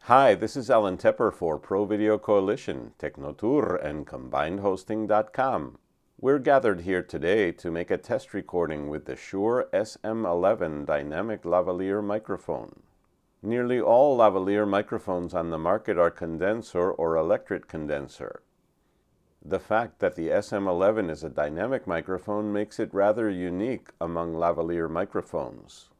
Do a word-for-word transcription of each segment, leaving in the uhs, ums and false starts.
Hi, this is Alan Tepper for Pro Video Coalition, Technotour, and Combined Hosting dot com. We're gathered here today to make a test recording with the Shure S M eleven Dynamic Lavalier microphone. Nearly all lavalier microphones on the market are condenser or electret condenser. The fact that the S M eleven is a dynamic microphone makes it rather unique among lavalier microphones.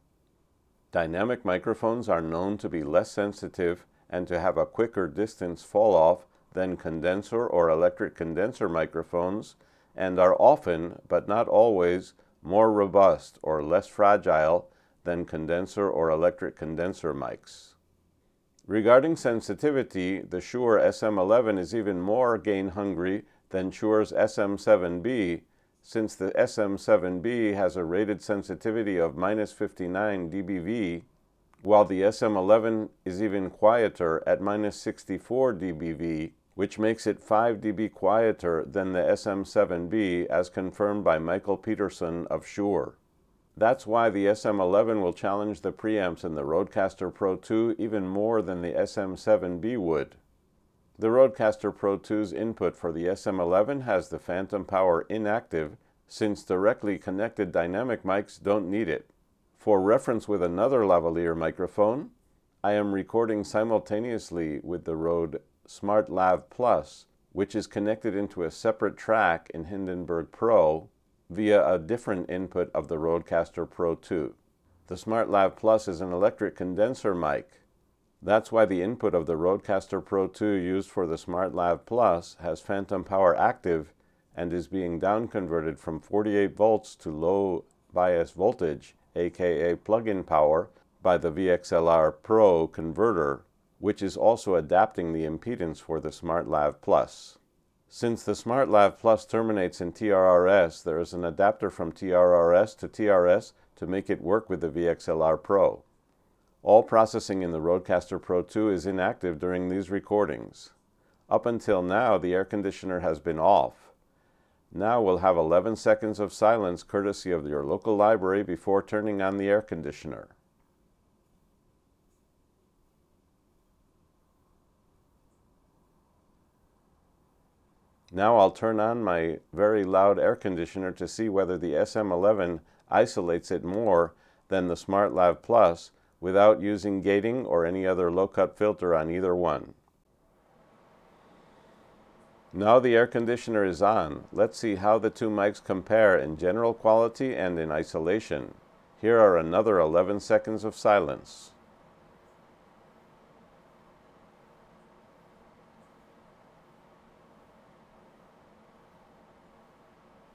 Dynamic microphones are known to be less sensitive and to have a quicker distance fall-off than condenser or electret condenser microphones, and are often, but not always, more robust or less fragile than condenser or electret condenser mics. Regarding sensitivity, the Shure S M eleven is even more gain-hungry than Shure's S M seven B, since the S M seven B has a rated sensitivity of minus fifty-nine D B V, while the S M eleven is even quieter at minus sixty-four D B V, which makes it five D B quieter than the S M seven B as confirmed by Michael Peterson of Shure. That's why the S M eleven will challenge the preamps in the Rodecaster Pro two even more than the S M seven B would. The Rodecaster Pro two's input for the S M eleven has the phantom power inactive, since directly connected dynamic mics don't need it. For reference with another lavalier microphone, I am recording simultaneously with the Rode SmartLav Plus, which is connected into a separate track in Hindenburg Pro via a different input of the Rodecaster Pro two. The SmartLav Plus is an electret condenser mic. That's why the input of the Rodecaster Pro two used for the SmartLav Plus has phantom power active and is being down-converted from forty-eight volts to low bias voltage, aka plug-in power, by the V X L R Pro converter, which is also adapting the impedance for the SmartLav Plus. Since the SmartLav Plus terminates in T R R S, there is an adapter from T R R S to T R S to make it work with the V X L R Pro. All processing in the Rodecaster Pro two is inactive during these recordings. Up until now, the air conditioner has been off. Now we'll have eleven seconds of silence courtesy of your local library before turning on the air conditioner. Now I'll turn on my very loud air conditioner to see whether the S M eleven isolates it more than the SmartLav Plus without using gating or any other low-cut filter on either one. Now the air conditioner is on. Let's see how the two mics compare in general quality and in isolation. Here are another eleven seconds of silence.